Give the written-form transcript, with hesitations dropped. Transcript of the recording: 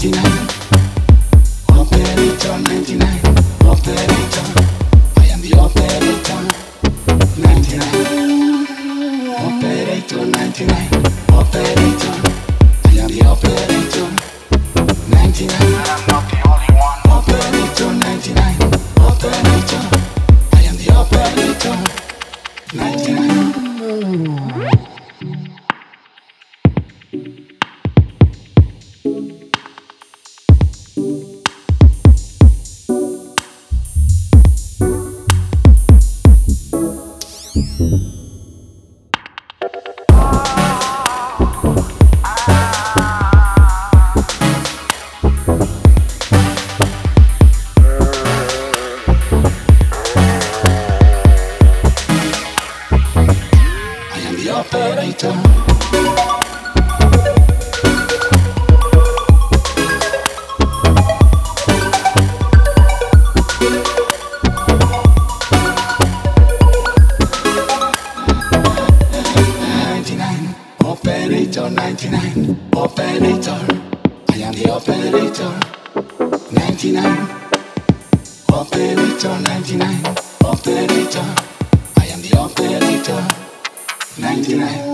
Operator 99, operator, I am the operator 99. Operator 99, operator, I am the operator 99. And I'm not the only one. Operator 99, operator, I am the operator 99. Operator. Operator 99, operator, I am the operator 99. Operator 99, operator, I am the operator 99.